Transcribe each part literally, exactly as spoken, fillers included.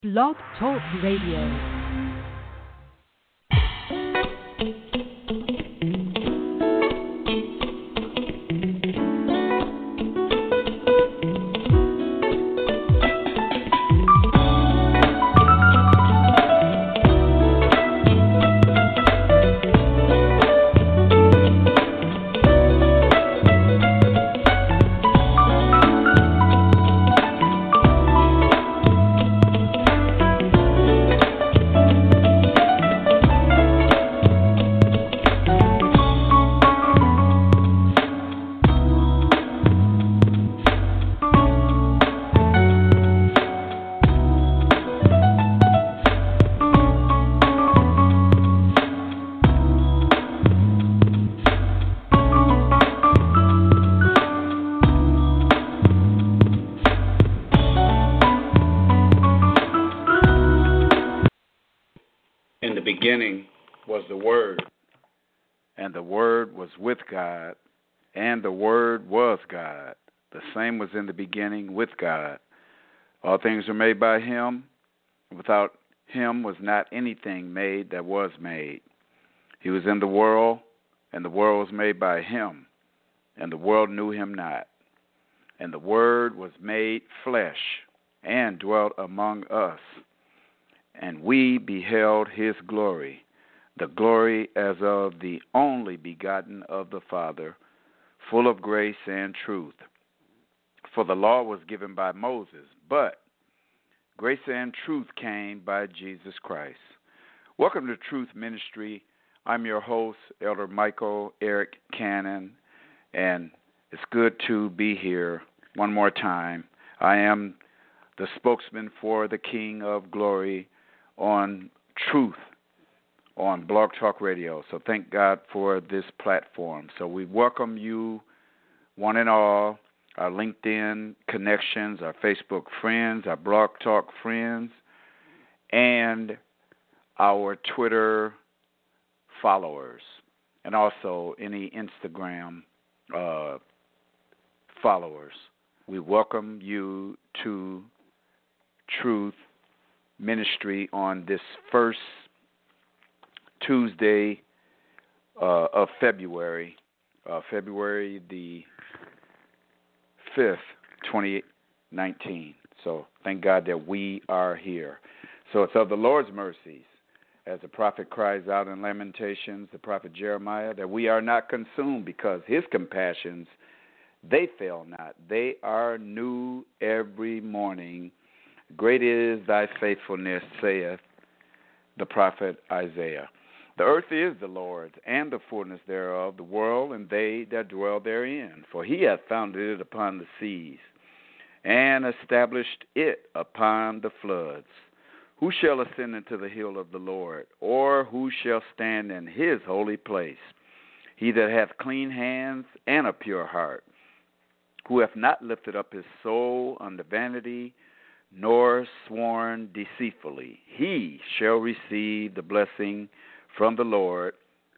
Blog Talk Radio. God, and the Word was God. The same was in the beginning with God. All things were made by Him. Without Him was not anything made that was made. He was in the world, and the world was made by Him, and the world knew Him not. And the Word was made flesh and dwelt among us, and we beheld His glory, the glory as of the only begotten of the Father, full of grace and truth. For the law was given by Moses, but grace and truth came by Jesus Christ. Welcome to Truth Ministry. I'm your host, Elder Michael Eric Cannon, and it's good to be here one more time. I am the spokesman for the King of Glory on Truth on Blog Talk Radio. So thank God for this platform. So we welcome you, one and all, our LinkedIn connections, our Facebook friends, our Blog Talk friends, and our Twitter followers, and also any Instagram uh, followers. We welcome you to Truth Ministry on this first Tuesday uh, of February, uh, February the fifth, twenty nineteen. So thank God that we are here. So it's of the Lord's mercies, as the prophet cries out in Lamentations, the prophet Jeremiah, that we are not consumed, because His compassions, they fail not. They are new every morning. Great is thy faithfulness, saith the prophet Isaiah. The earth is the Lord's, and the fullness thereof, the world, and they that dwell therein. For He hath founded it upon the seas, and established it upon the floods. Who shall ascend into the hill of the Lord, or who shall stand in His holy place? He that hath clean hands and a pure heart, who hath not lifted up his soul unto vanity, nor sworn deceitfully, he shall receive the blessing from the Lord,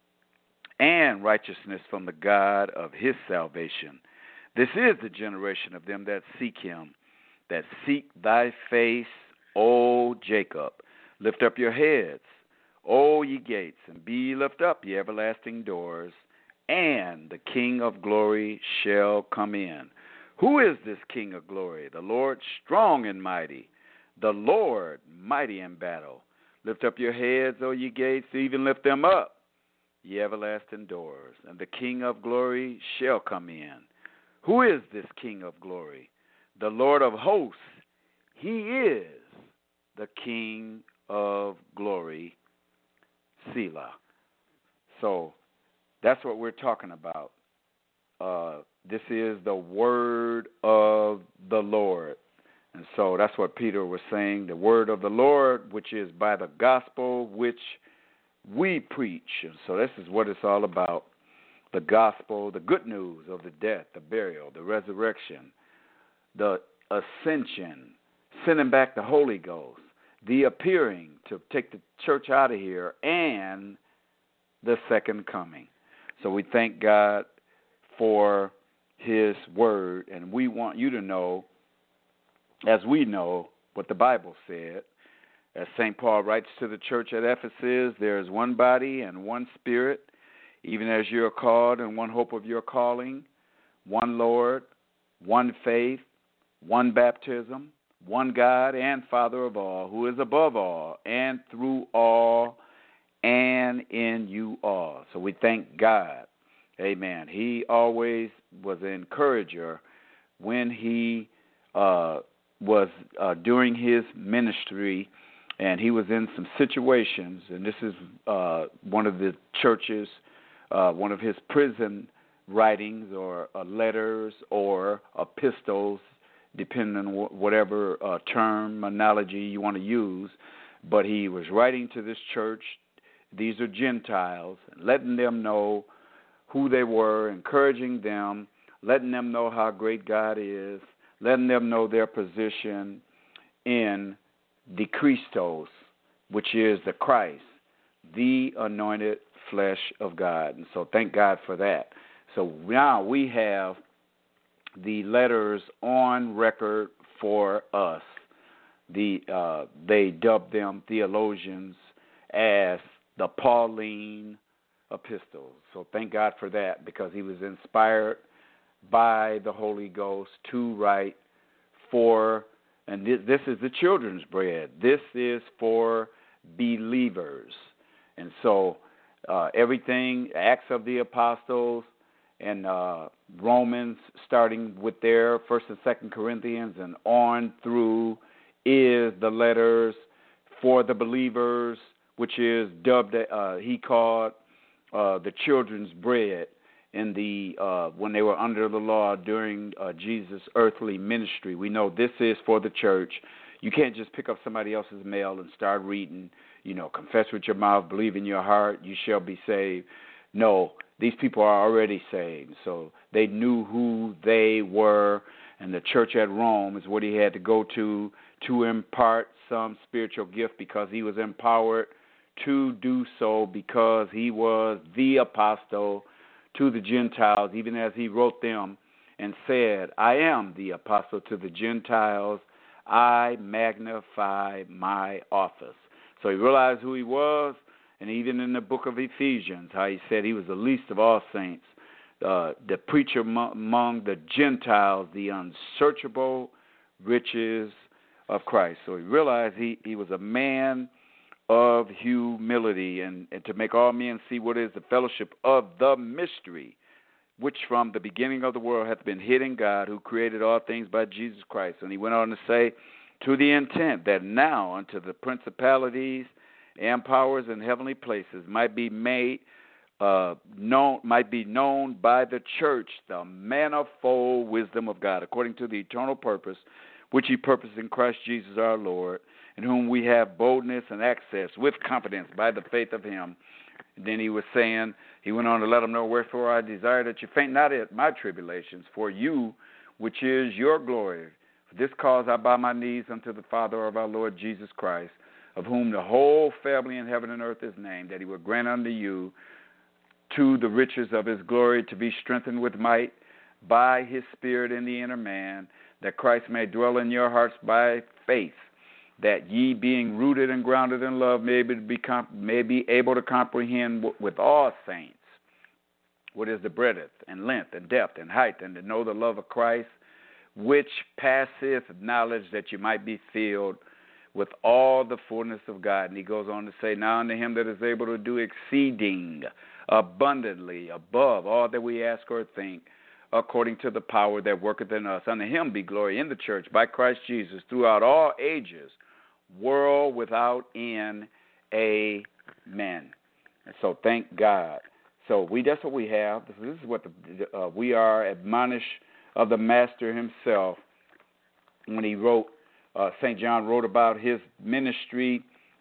and righteousness from the God of his salvation. This is the generation of them that seek Him, that seek thy face, O Jacob. Lift up your heads, O ye gates, and be lift up, ye everlasting doors, and the King of glory shall come in. Who is this King of glory? The Lord strong and mighty, the Lord mighty in battle. Lift up your heads, O ye gates, even lift them up, ye everlasting doors, and the King of glory shall come in. Who is this King of glory? The Lord of hosts. He is the King of glory, Selah. So that's what we're talking about. Uh, this is the word of the Lord. And so that's what Peter was saying, the word of the Lord, which is by the gospel which we preach. And so this is what it's all about, the gospel, the good news of the death, the burial, the resurrection, the ascension, sending back the Holy Ghost, the appearing to take the church out of here, and the second coming. So we thank God for His word, and we want you to know, as we know what the Bible said, As Saint Paul writes to the church at Ephesus, there is one body and one Spirit, even as you are called in one hope of your calling, one Lord, one faith, one baptism, one God and Father of all, who is above all and through all and in you all. So we thank God. Amen. He always was an encourager when he uh, was uh, during his ministry, and he was in some situations, and this is uh, one of the churches, uh, one of his prison writings or uh, letters or epistles, depending on wh- whatever uh, term, analogy you want to use. But he was writing to this church. These are Gentiles, letting them know who they were, encouraging them, letting them know how great God is, letting them know their position in the Christos, which is the Christ, the anointed flesh of God. And so thank God for that. So now we have the letters on record for us. The uh, they dubbed them theologians as the Pauline epistles. So thank God for that, because he was inspired by the Holy Ghost to write for, and this, this is the children's bread. This is for believers. And so uh, everything, Acts of the Apostles and uh, Romans, starting with their First and Second Corinthians and on through, is the letters for the believers, which is dubbed, uh, he called Uh, the children's bread in the uh, when they were under the law during uh, Jesus' earthly ministry. We know this is for the church. You can't just pick up somebody else's mail and start reading, you know, confess with your mouth, believe in your heart, you shall be saved. No, these people are already saved. So they knew who they were, and the church at Rome is what he had to go to to impart some spiritual gift, because he was empowered to do so, because he was the apostle to the Gentiles, even as he wrote them and said, I am the apostle to the Gentiles. I magnify my office. So he realized who he was, and even in the book of Ephesians, how he said he was the least of all saints, uh, the preacher among the Gentiles, the unsearchable riches of Christ. So he realized he, he was a man of humility, and, and to make all men see what is the fellowship of the mystery, which from the beginning of the world hath been hid in God, who created all things by Jesus Christ. And he went on to say, to the intent that now unto the principalities and powers in heavenly places might be made uh, known, might be known by the church the manifold wisdom of God, according to the eternal purpose which he purposed in Christ Jesus our Lord, in whom we have boldness and access with confidence by the faith of him. And then he was saying, he went on to let them know, wherefore I desire that you faint not at my tribulations, for you, which is your glory. For this cause I bow my knees unto the Father of our Lord Jesus Christ, of whom the whole family in heaven and earth is named, that he would grant unto you to the riches of his glory to be strengthened with might by his Spirit in the inner man, that Christ may dwell in your hearts by faith, that ye, being rooted and grounded in love, may be, be comp- may be able to comprehend w- with all saints what is the breadth and length and depth and height, and to know the love of Christ, which passeth knowledge, that you might be filled with all the fullness of God. And he goes on to say, now unto him that is able to do exceeding abundantly above all that we ask or think, according to the power that worketh in us. Unto him be glory in the church by Christ Jesus throughout all ages, world without end. Amen. And so thank God. So we that's what we have. This is what the, uh, we are admonished of the Master himself when he wrote, uh, Saint John wrote about his ministry,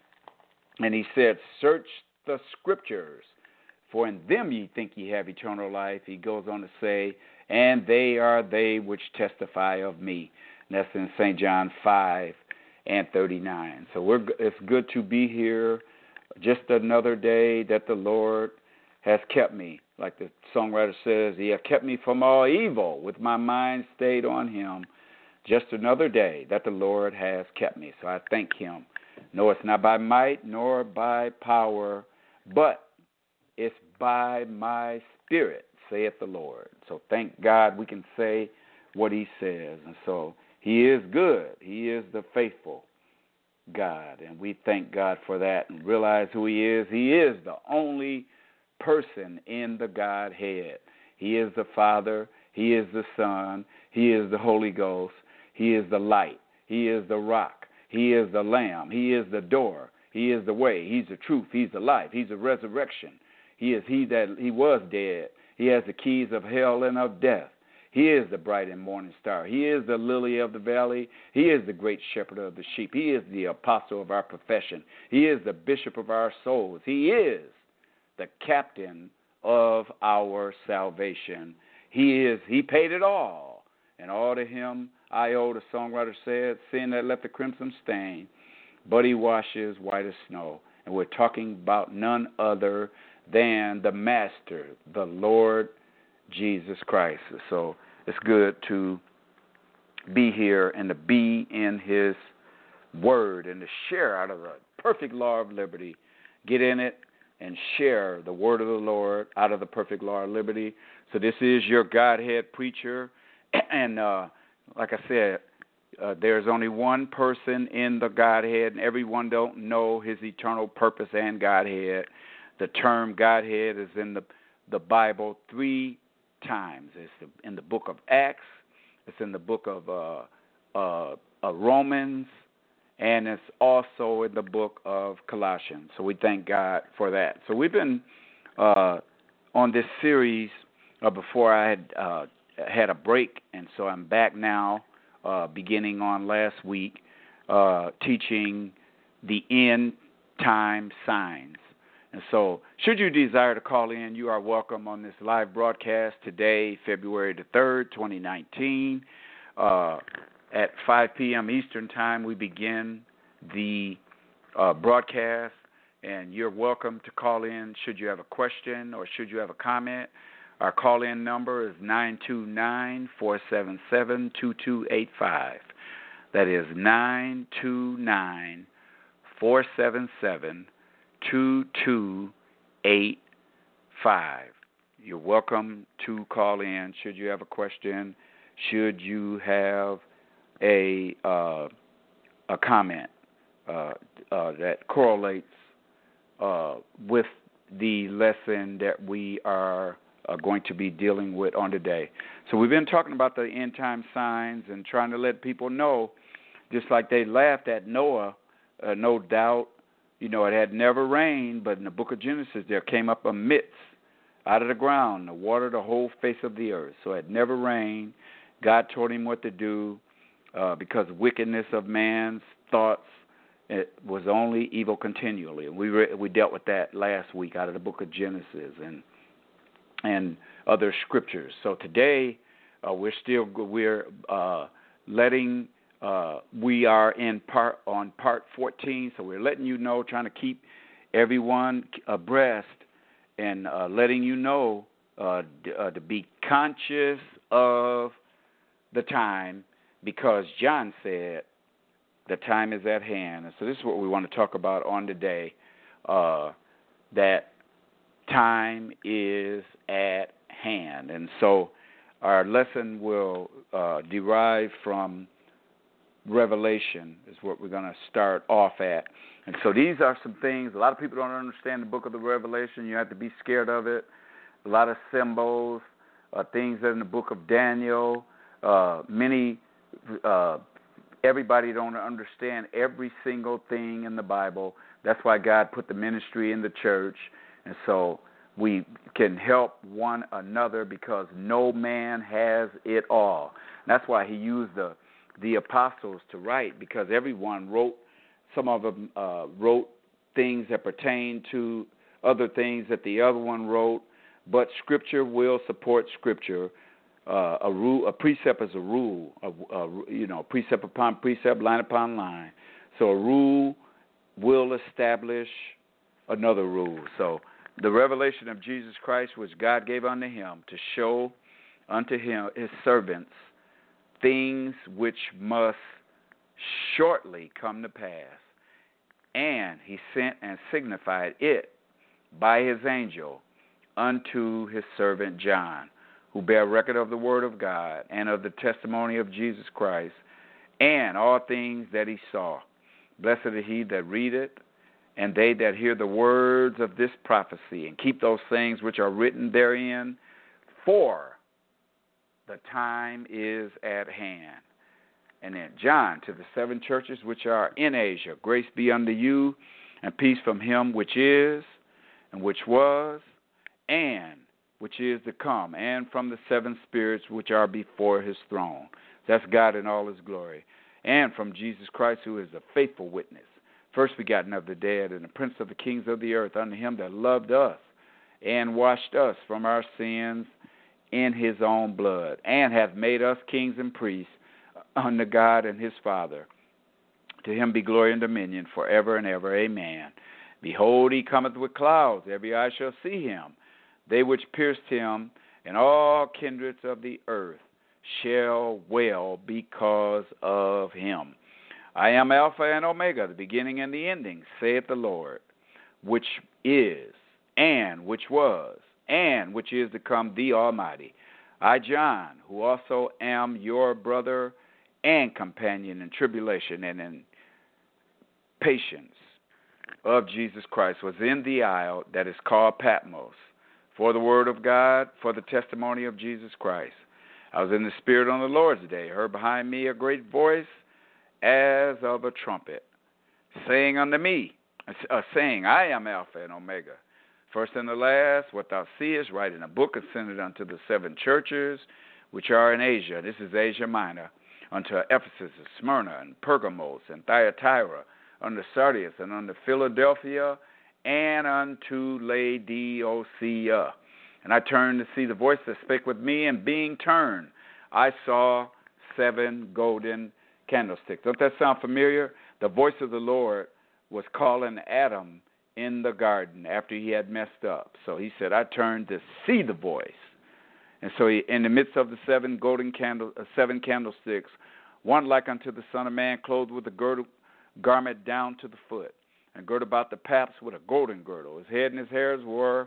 and he said, search the scriptures, for in them ye think ye have eternal life. He goes on to say, and they are they which testify of me. And that's in Saint John five and thirty-nine. So we're, it's good to be here. Just another day that the Lord has kept me. Like the songwriter says, he has kept me from all evil, with my mind stayed on him. Just another day that the Lord has kept me. So I thank him. No, it's not by might nor by power, but it's by my Spirit, saith the Lord. So thank God we can say what he says. And so he is good. He is the faithful God. And we thank God for that and realize who he is. He is the only person in the Godhead. He is the Father. He is the Son. He is the Holy Ghost. He is the light. He is the rock. He is the Lamb. He is the door. He is the way. He's the truth. He's the life. He's the resurrection. He is he that he was dead. He has the keys of hell and of death. He is the bright and morning star. He is the lily of the valley. He is the great shepherd of the sheep. He is the apostle of our profession. He is the bishop of our souls. He is the captain of our salvation. He is, he paid it all. And all to him I owe, the songwriter said, sin that left the crimson stain, but he washes white as snow. And we're talking about none other than the Master, the Lord Jesus Christ. So it's good to be here and to be in his word and to share out of the perfect law of liberty. Get in it and share the word of the Lord out of the perfect law of liberty. So this is your Godhead preacher. And uh, like I said, uh, there's only one person in the Godhead, and everyone don't know his eternal purpose and Godhead. The term Godhead is in the, the Bible three times. It's in the book of Acts, it's in the book of uh, uh, uh, Romans, and it's also in the book of Colossians. So we thank God for that. So we've been uh, on this series uh, before I had uh, had a break, and so I'm back now, uh, beginning on last week, uh, teaching the end time signs. And so, should you desire to call in, you are welcome on this live broadcast today, February the third, twenty nineteen. Uh, at five p.m. Eastern Time, we begin the uh, broadcast, and you're welcome to call in should you have a question or should you have a comment. Our call-in number is nine two nine, four seven seven, two two eight five. That is nine two nine, four seven seven, two two eight five. You're welcome to call in should you have a question, should you have a uh, a comment uh, uh, that correlates uh, with the lesson that we are uh, going to be dealing with on today. So we've been talking about the end time signs and trying to let people know, just like they laughed at Noah, uh, no doubt. You know, it had never rained, but in the book of Genesis, there came up a mist out of the ground to water the whole face of the earth. So it had never rained. God told him what to do uh, because wickedness of man's thoughts, it was only evil continually. And we re- we dealt with that last week out of the book of Genesis and and other scriptures. So today, uh, we're still we're uh, letting. Uh, we are in part on part fourteen, so we're letting you know, trying to keep everyone abreast and uh, letting you know uh, d- uh, to be conscious of the time, because John said the time is at hand. And so this is what we want to talk about on today, uh, that time is at hand. And so our lesson will uh, derive from Revelation is what we're going to start off at. And so these are some things, a lot of people don't understand the book of the Revelation. You have to be scared of it. A lot of symbols, uh, things that in the book of Daniel. Uh, many, uh, everybody don't understand every single thing in the Bible. That's why God put the ministry in the church. And so we can help one another because no man has it all. And that's why he used the the apostles to write, because everyone wrote, some of them uh, wrote things that pertain to other things that the other one wrote, but Scripture will support Scripture. Uh, a rule, a precept is a rule, a, a, you know, precept upon precept, line upon line. So a rule will establish another rule. So the revelation of Jesus Christ, which God gave unto him to show unto him, his servants, things which must shortly come to pass. And he sent and signified it by his angel unto his servant John, who bare record of the word of God and of the testimony of Jesus Christ, and all things that he saw. Blessed is he that readeth, and they that hear the words of this prophecy, and keep those things which are written therein, for the time is at hand. And then John, to the seven churches which are in Asia, grace be unto you, and peace from him which is, and which was, and which is to come, and from the seven spirits which are before his throne. That's God in all his glory. And from Jesus Christ, who is a faithful witness, first begotten of the dead, and the prince of the kings of the earth, unto him that loved us, and washed us from our sins in his own blood, and hath made us kings and priests unto God and his Father. To him be glory and dominion forever and ever. Amen. Behold, he cometh with clouds. Every eye shall see him. They which pierced him, and all kindreds of the earth shall wail because of him. I am Alpha and Omega, the beginning and the ending, saith the Lord, which is, and which was, and which is to come, the Almighty. I, John, who also am your brother and companion in tribulation and in patience of Jesus Christ, was in the isle that is called Patmos, for the word of God, for the testimony of Jesus Christ. I was in the Spirit on the Lord's day, heard behind me a great voice as of a trumpet, saying unto me, uh, saying, I am Alpha and Omega, first and the last. What thou seest, write in a book, and send it unto the seven churches which are in Asia. This is Asia Minor. Unto Ephesus, and Smyrna, and Pergamos, and Thyatira, unto Sardis, and unto Philadelphia, and unto Laodicea. And I turned to see the voice that spake with me, and being turned, I saw seven golden candlesticks. Don't that sound familiar? The voice of the Lord was calling Adam in the garden after he had messed up. So he said, I turned to see the voice. And so he, in the midst of the seven golden candle, uh, seven candlesticks, one like unto the Son of Man, clothed with a girdle, garment down to the foot, and girt about the paps with a golden girdle. His head and his hairs were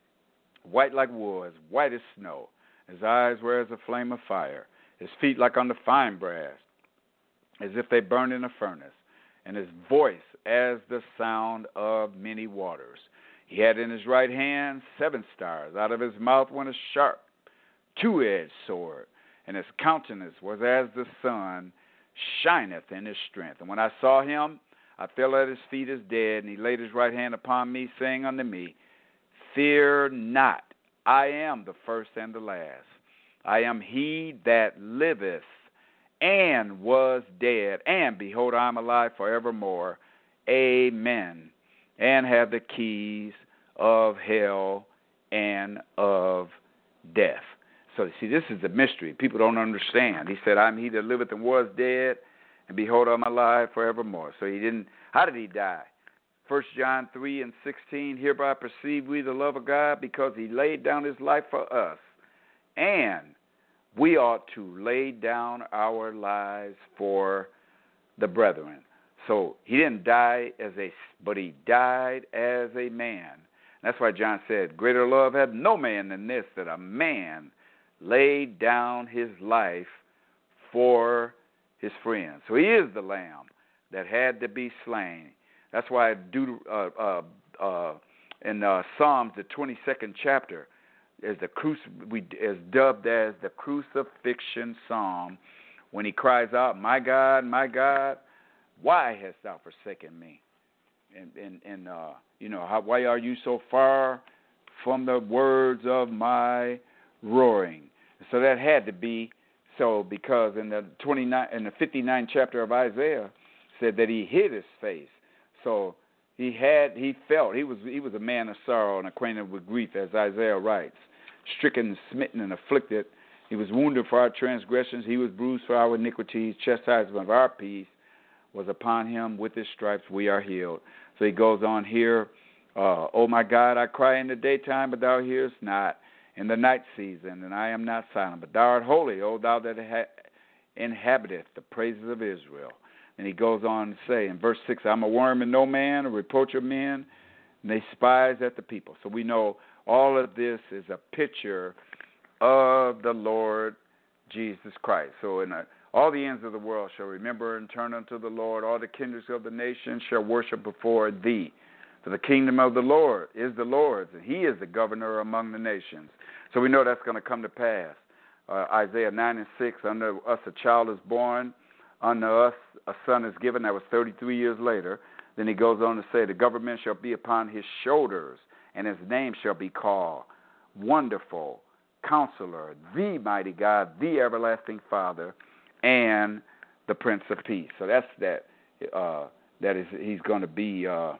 white like wool, as white as snow. His eyes were as a flame of fire. His feet like unto fine brass, as if they burned in a furnace. And his voice as the sound of many waters. He had in his right hand seven stars. Out of his mouth went a sharp two-edged sword, and his countenance was as the sun shineth in his strength. And when I saw him, I fell at his feet as dead, and he laid his right hand upon me, saying unto me, Fear not, I am the first and the last. I am he that liveth and was dead, and behold, I am alive forevermore. Amen. And have the keys of hell and of death. So, see, this is the mystery. People don't understand. He said, I'm he that liveth and was dead, and behold, I'm alive forevermore. So he didn't, how did he die? First John three and sixteen, hereby perceive we the love of God, because he laid down his life for us. And we ought to lay down our lives for the brethren. So he didn't die as a, but he died as a man. That's why John said, greater love hath no man than this, that a man laid down his life for his friends. So he is the lamb that had to be slain. That's why Deut- uh, uh, uh, in uh, Psalms, the twenty-second chapter, is the cruci- we is dubbed as the crucifixion psalm, when he cries out, "My God, my God, why hast thou forsaken me?" And and and uh, you know, how, why are you so far from the words of my roaring? So that had to be so, because in the twenty-nine in the fifty-ninth chapter of Isaiah said that he hid his face. So he had he felt he was he was a man of sorrow and acquainted with grief, as Isaiah writes. Stricken, smitten, and afflicted, he was wounded for our transgressions, he was bruised for our iniquities. Chastisement of our peace was upon him. With his stripes we are healed. So he goes on here. Uh, oh my God, I cry in the daytime, but thou hearest not. In the night season, and I am not silent. But thou art holy, O thou that ha- inhabiteth the praises of Israel. And he goes on to say in verse six, I'm a worm and no man, a reproach of men, and they despise at the people. So we know all of this is a picture of the Lord Jesus Christ. So in a, all the ends of the world shall remember and turn unto the Lord. All the kindreds of the nations shall worship before thee. For the kingdom of the Lord is the Lord's, and he is the governor among the nations. So we know that's going to come to pass. Uh, Isaiah nine and six, unto us a child is born, unto us a son is given. That was thirty-three years later. Then he goes on to say, the government shall be upon his shoulders, and his name shall be called Wonderful, Counselor, the Mighty God, the Everlasting Father, and the Prince of Peace. So that's that. Uh, that is, he's going to be uh,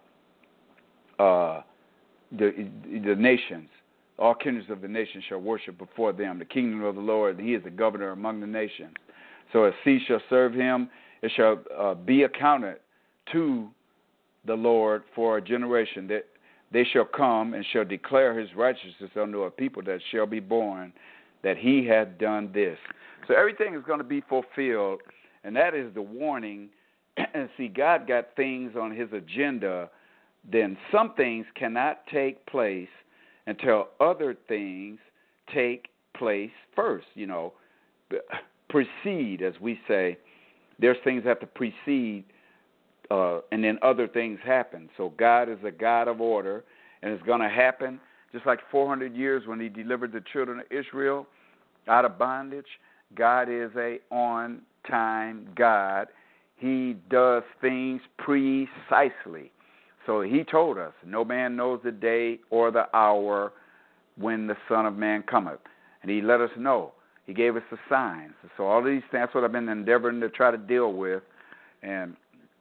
uh, the the nations. All kindreds of the nations shall worship before them. The kingdom of the Lord, he is the governor among the nations. So as seed shall serve him, it shall uh, be accounted to the Lord for a generation, that they shall come and shall declare his righteousness unto a people that shall be born, that he hath done this. So everything is going to be fulfilled, and that is the warning. And see, God got things on his agenda, then some things cannot take place until other things take place first. You know, precede, as we say. There's things that have to precede, uh, and then other things happen. So God is a God of order, and it's going to happen just like four hundred years when he delivered the children of Israel out of bondage. God is a on-time God. He does things precisely. So he told us, no man knows the day or the hour when the Son of Man cometh. And he let us know. He gave us the signs. So all these things, that's what I've been endeavoring to try to deal with. And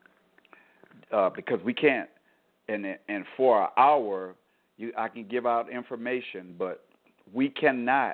uh, because we can't, and and for an hour, you, I can give out information, but we cannot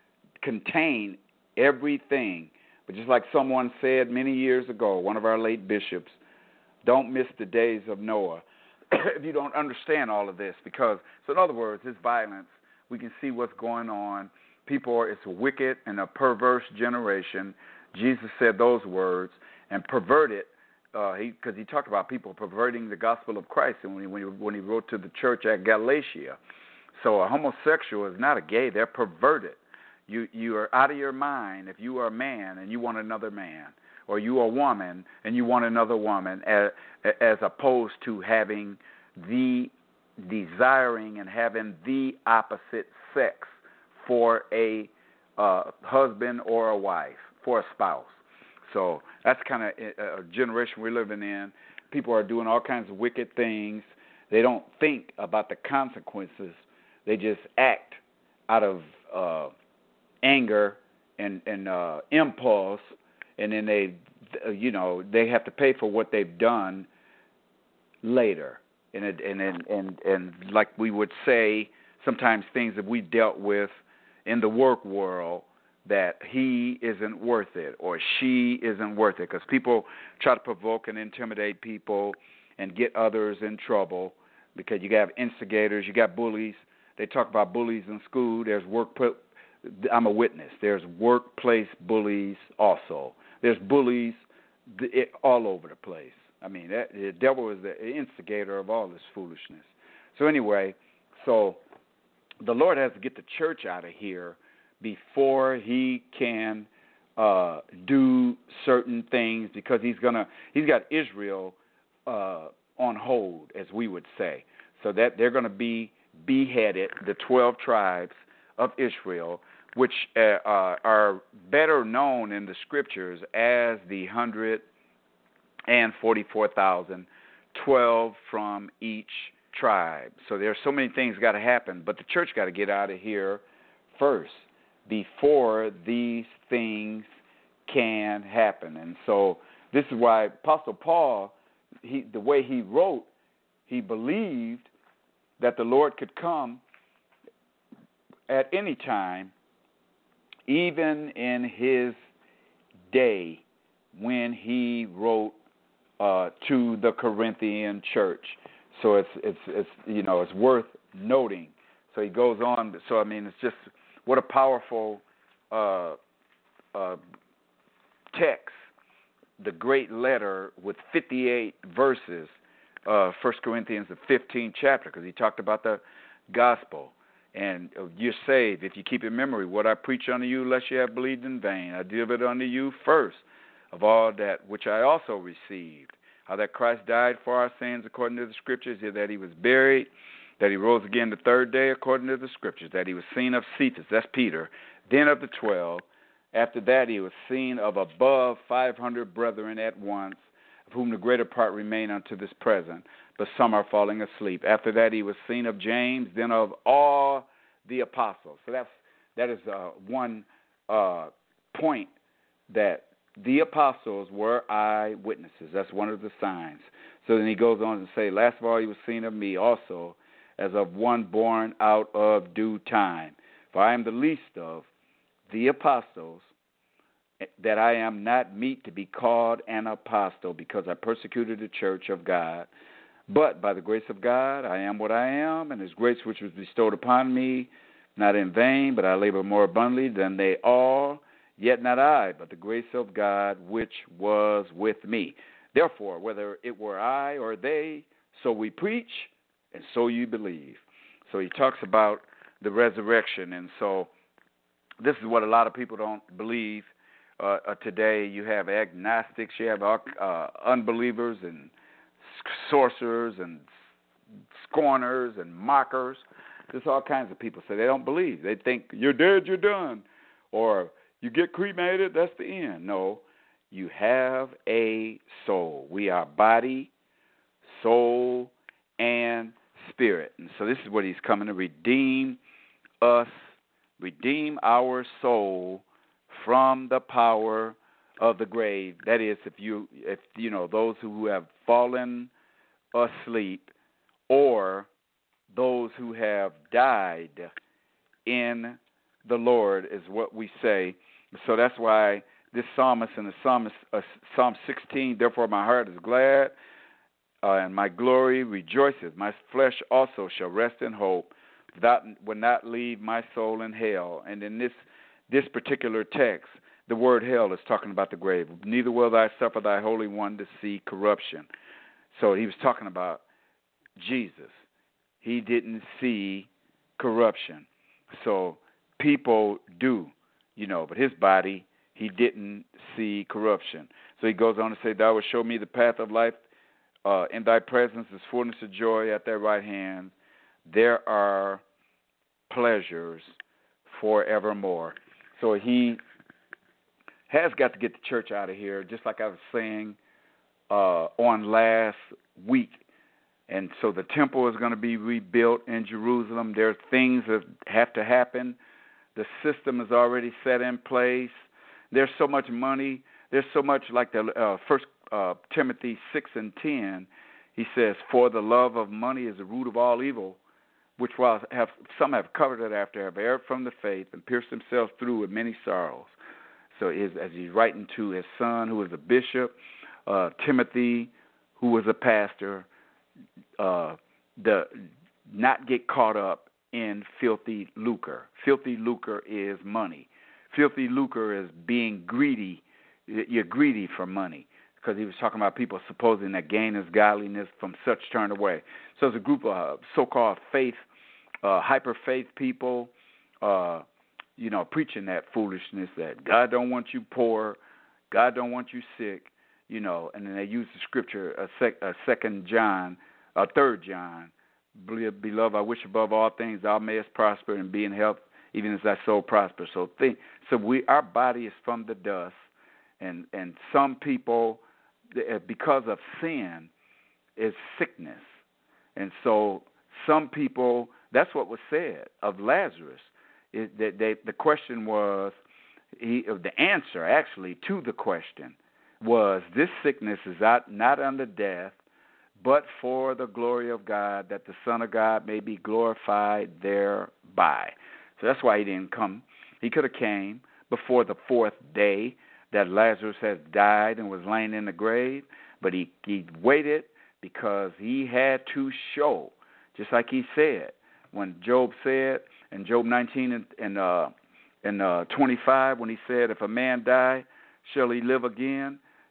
contain everything. But just like someone said many years ago, one of our late bishops, don't miss the days of Noah if you don't understand all of this. Because, so in other words, this violence, we can see what's going on. People are, it's a wicked and a perverse generation. Jesus said those words, and perverted, uh, he because he talked about people perverting the gospel of Christ, and when he, when he when he wrote to the church at Galatia. So a homosexual is not a gay; they're perverted. You you are out of your mind if you are a man and you want another man, or you are a woman and you want another woman, as, as opposed to having the desiring and having the opposite sex for a uh, husband or a wife, for a spouse. So that's kind of a generation we're living in. People are doing all kinds of wicked things. They don't think about the consequences. They just act out of uh, anger and, and uh, impulse, and then they, you know, they have to pay for what they've done later. And it, and, and and and like we would say, sometimes things that we dealt with in the work world, that he isn't worth it or she isn't worth it, because people try to provoke and intimidate people and get others in trouble, because you have instigators, you got bullies. They talk about bullies in school. There's work. I'm a witness. There's workplace bullies also. There's bullies all over the place. I mean, that, the devil is the instigator of all this foolishness. So anyway, so the Lord has to get the church out of here before he can uh, do certain things, because he's gonna he's got Israel uh, on hold, as we would say, so that they're going to be beheaded, the twelve tribes of Israel, which uh, uh, are better known in the scriptures as the hundred and forty-four thousand, twelve from each tribe. So there's so many things got to happen, but the church got to get out of here first before these things can happen. And so this is why Apostle Paul, he, the way he wrote, he believed that the Lord could come at any time, even in his day, when he wrote uh, to the Corinthian church. So it's it's it's you know it's worth noting. So he goes on. So I mean, it's just what a powerful uh, uh, text the great letter with fifty-eight verses, uh, First Corinthians, the fifteenth chapter, because he talked about the gospel. And you're saved if you keep in memory what I preach unto you, lest you have believed in vain. I delivered unto you first of all that which I also received, how that Christ died for our sins according to the Scriptures, that he was buried, that he rose again the third day according to the Scriptures, that he was seen of Cephas, that's Peter, then of the twelve. After that he was seen of above five hundred brethren at once, of whom the greater part remain unto this present, but some are falling asleep. After that he was seen of James, then of all the apostles. So that's that is uh, one uh, point, that the apostles were eyewitnesses. That's one of the signs. So then he goes on to say, last of all he was seen of me also, as of one born out of due time. For I am the least of the apostles, that I am not meet to be called an apostle, because I persecuted the church of God. But by the grace of God, I am what I am, and his grace which was bestowed upon me, not in vain, but I labor more abundantly than they all, yet not I, but the grace of God which was with me. Therefore, whether it were I or they, so we preach, and so you believe. So he talks about the resurrection, and so this is what a lot of people don't believe. Uh, uh, today you have agnostics, you have uh, unbelievers and sorcerers and scorners and mockers. There's all kinds of people say they don't believe. They think you're dead, you're done, or you get cremated, that's the end. No, you have a soul. We are body, soul, and spirit. And so this is what he's coming to redeem us, redeem our soul from the power of the grave. That is, if you, if you know, those who have fallen asleep, or those who have died in the Lord, is what we say. So that's why this psalmist in the psalmist, uh, Psalm sixteen, therefore my heart is glad, uh, and my glory rejoices. My flesh also shall rest in hope, that will not leave my soul in hell. And in this this particular text, the word hell is talking about the grave. Neither will thy suffer thy Holy One to see corruption. So he was talking about Jesus. He didn't see corruption. So people do, you know, but his body, he didn't see corruption. So he goes on to say, thou wilt show me the path of life. Uh, in thy presence is fullness of joy, at thy right hand there are pleasures forevermore. So he has got to get the church out of here, just like I was saying uh, on last week. And so the temple is going to be rebuilt in Jerusalem. There are things that have to happen. The system is already set in place. There's so much money. There's so much, like the uh, First uh, Timothy six and ten. He says, "For the love of money is the root of all evil, which while have some have covered it after have erred from the faith and pierced themselves through with many sorrows." So as he's writing to his son, who was a bishop, uh, Timothy, who was a pastor, uh, the not get caught up in filthy lucre. Filthy lucre is money. Filthy lucre is being greedy. You're greedy for money, because he was talking about people supposing that gain is godliness, from such turn away. So it's a group of so-called faith, uh, hyper-faith people, uh, you know, preaching that foolishness that God don't want you poor, God don't want you sick, you know, and then they use the scripture, a, sec, a second John, a third John, beloved, I wish above all things thou mayest prosper and be in health, even as thy soul prospers. So think, so we, our body is from the dust, and and some people, because of sin, is sickness, and so some people, that's what was said of Lazarus. It, they, they, the question was, he, the answer actually to the question was, this sickness is not, not unto death, but for the glory of God, that the Son of God may be glorified thereby. So that's why he didn't come. He could have came before the fourth day that Lazarus has died and was laying in the grave, but he, he waited because he had to show, just like he said, when Job said in Job nineteen and, and, uh, and uh, twenty-five, when he said, if a man die, shall he live again?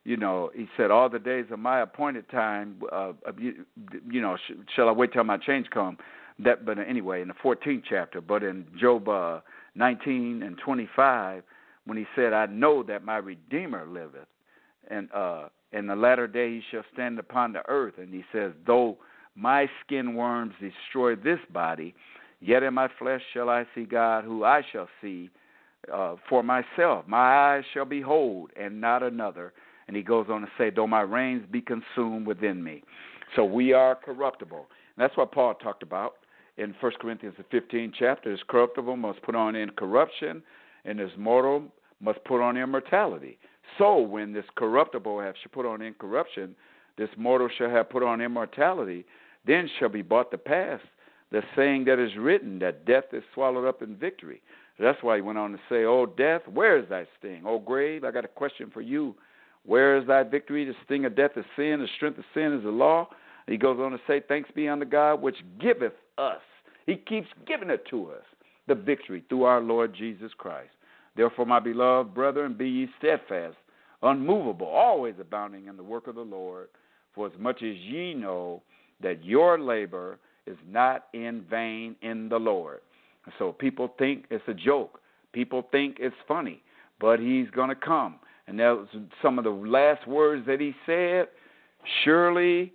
you know, he said, all the days of my appointed time, uh, you, you know, sh- shall I wait till my change come? That, but anyway, in the fourteenth chapter, but in Job uh, nineteen and twenty-five, when he said, I know that my Redeemer liveth, and uh, in the latter day he shall stand upon the earth. And he says, though my skin worms destroy this body, yet in my flesh shall I see God, who I shall see uh, for myself. My eyes shall behold, and not another. And he goes on to say, though my reins be consumed within me. So we are corruptible. And that's what Paul talked about in First Corinthians, the fifteenth chapter. Is corruptible must put on incorruption, and is mortal must put on immortality. So when this corruptible have shall put on incorruption, this mortal shall have put on immortality, then shall be brought to pass the saying that is written, that death is swallowed up in victory. That's why he went on to say, O death, where is thy sting? O grave, I got a question for you. Where is thy victory? The sting of death is sin. The strength of sin is the law. He goes on to say, thanks be unto God, which giveth us. He keeps giving it to us, the victory through our Lord Jesus Christ. Therefore, my beloved brethren, be ye steadfast, unmovable, always abounding in the work of the Lord, for as much as ye know that your labor is not in vain in the Lord. So people think it's a joke. People think it's funny, but he's going to come. And that was some of the last words that he said, surely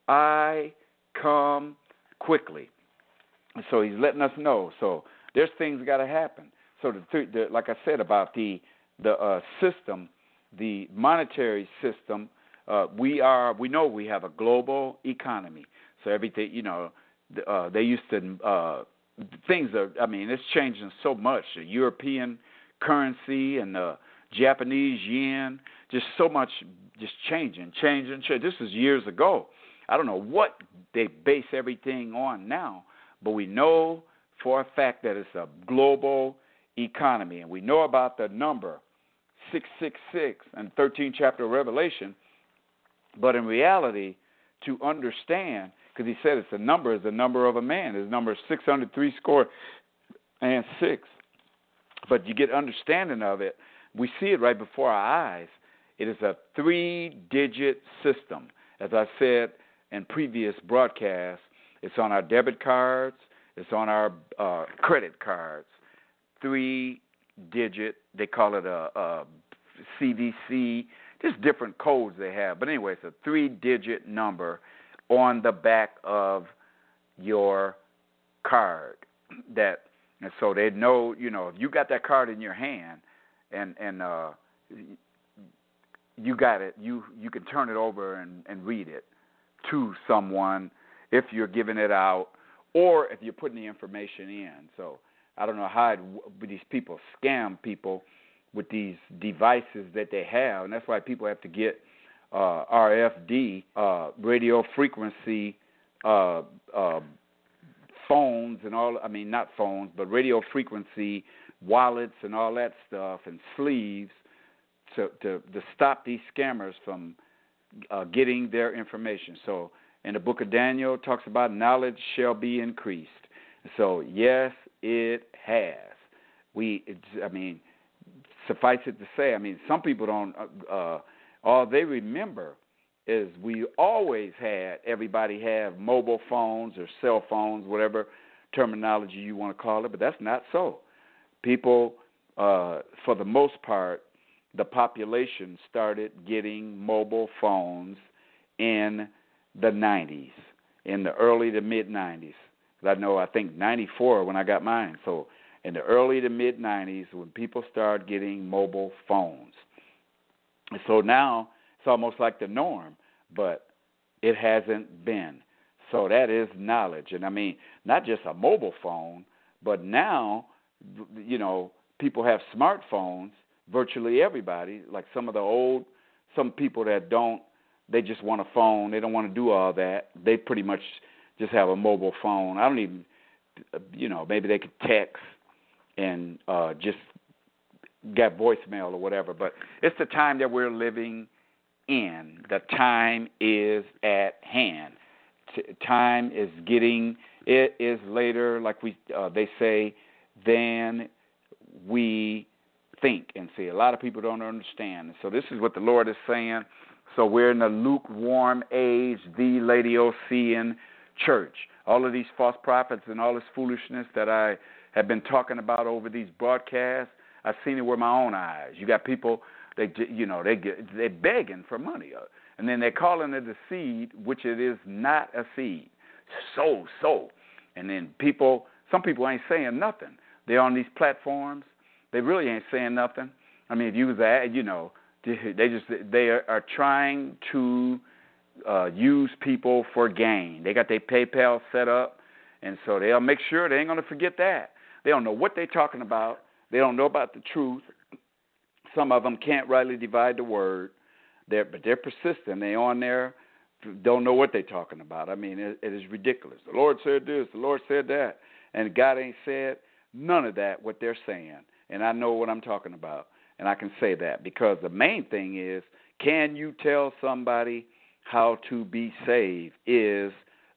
I come quickly. So he's letting us know. So there's things got to happen. So the, the, like I said about the the uh, system, the monetary system, uh, we are we know we have a global economy. So everything, you know, uh, they used to uh, things are. I mean, it's changing so much. The European currency and the Japanese yen, just so much, just changing, changing, changing. This is years ago. I don't know what they base everything on now, but we know for a fact that it's a global economy, and we know about the number six six six and thirteenth chapter of Revelation. But in reality, to understand, because he said it's the number is the number of a man. His number is six hundred three score and six. But you get understanding of it. We see it right before our eyes. It is a three-digit system. As I said in previous broadcasts, it's on our debit cards. It's on our uh, credit cards. Three-digit, they call it a, a C V C, just different codes they have. But anyway, it's a three-digit number on the back of your card. That, and so they know, you know, if you got that card in your hand and and uh, you got it, you, you can turn it over and, and read it to someone if you're giving it out or if you're putting the information in. So I don't know how it, these people scam people with these devices that they have, and that's why people have to get uh, R F D, uh, radio frequency uh, uh, phones and all, I mean, not phones, but radio frequency wallets and all that stuff and sleeves to, to, to stop these scammers from uh, getting their information. So in the book of Daniel, it talks about knowledge shall be increased. So, yes, it has. We, it's, I mean, suffice it to say, I mean, some people don't, uh, all they remember is we always had, everybody have mobile phones or cell phones, whatever terminology you want to call it, but that's not so. People, uh, for the most part, the population started getting mobile phones in the nineties, in the early to mid-nineties. I know, I think ninety-four when I got mine. So in the early to mid-nineties when people started getting mobile phones. And so now it's almost like the norm, but it hasn't been. So that is knowledge. And I mean, not just a mobile phone, but now, you know, people have smartphones, virtually everybody, like some of the old, some people that don't, they just want a phone. They don't want to do all that. They pretty much just have a mobile phone. I don't even, you know, maybe they could text and uh, just get voicemail or whatever. But it's the time that we're living in. The time is at hand. T- time is getting, it is later, like we uh, they say, than we think. And see, a lot of people don't understand. So this is what the Lord is saying. So we're in the lukewarm age, the Laodicean church. All of these false prophets and all this foolishness that I have been talking about over these broadcasts, I've seen it with my own eyes. You got people, they you know, they get, they're begging for money, and then they're calling it a seed, which it is not a seed. So, so. And then people, some people ain't saying nothing. They're on these platforms. They really ain't saying nothing. I mean, if you was that, you know, they just they are, are trying to uh, use people for gain. They got their PayPal set up, and so they'll make sure they ain't going to forget that. They don't know what they're talking about. They don't know about the truth. Some of them can't rightly divide the word, they're, but they're persistent. They're on there, don't know what they're talking about. I mean, it, it is ridiculous. The Lord said this, the Lord said that, and God ain't said none of that, what they're saying. And I know what I'm talking about. And I can say that because the main thing is, can you tell somebody how to be saved is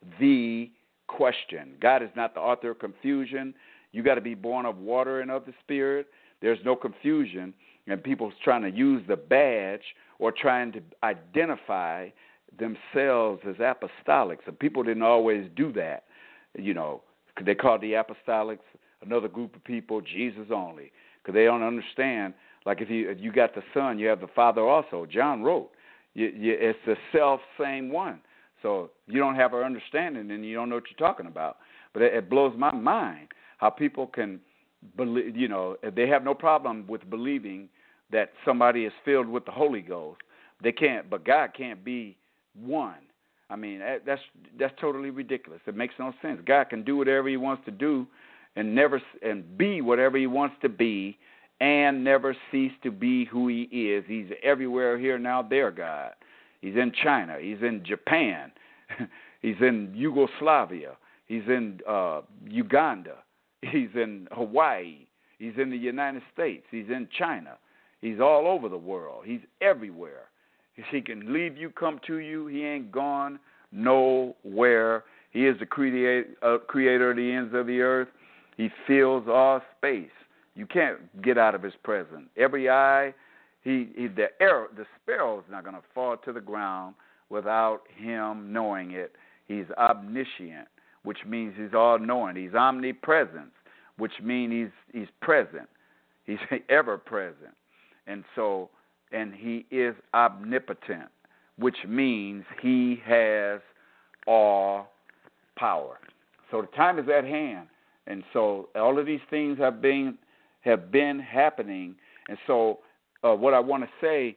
the question. God is not the author of confusion. You got to be born of water and of the Spirit. There's no confusion. And people's trying to use the badge or trying to identify themselves as apostolics. And people didn't always do that. You know, they called the apostolics another group of people Jesus only because they don't understand. Like if you if you got the Son, you have the Father also. John wrote, you, you, it's the self same one. So you don't have our understanding, and you don't know what you're talking about. But it, it blows my mind how people can believe. You know, they have no problem with believing that somebody is filled with the Holy Ghost. They can't, but God can't be one. I mean, that, that's that's totally ridiculous. It makes no sense. God can do whatever He wants to do, and never and be whatever He wants to be. And never cease to be who He is. He's everywhere here now, there, God. He's in China. He's in Japan. He's in Yugoslavia. He's in uh, Uganda. He's in Hawaii. He's in the United States. He's in China. He's all over the world. He's everywhere. He can leave you, come to you. He ain't gone nowhere. He is the creator, uh, creator of the ends of the earth. He fills all space. You can't get out of His presence. Every eye, he, he the arrow, the sparrow is not going to fall to the ground without Him knowing it. He's omniscient, which means He's all-knowing. He's omnipresent, which means He's He's present. He's ever present, and so and He is omnipotent, which means He has all power. So the time is at hand, and so all of these things have been. have been happening. And so uh, what I want to say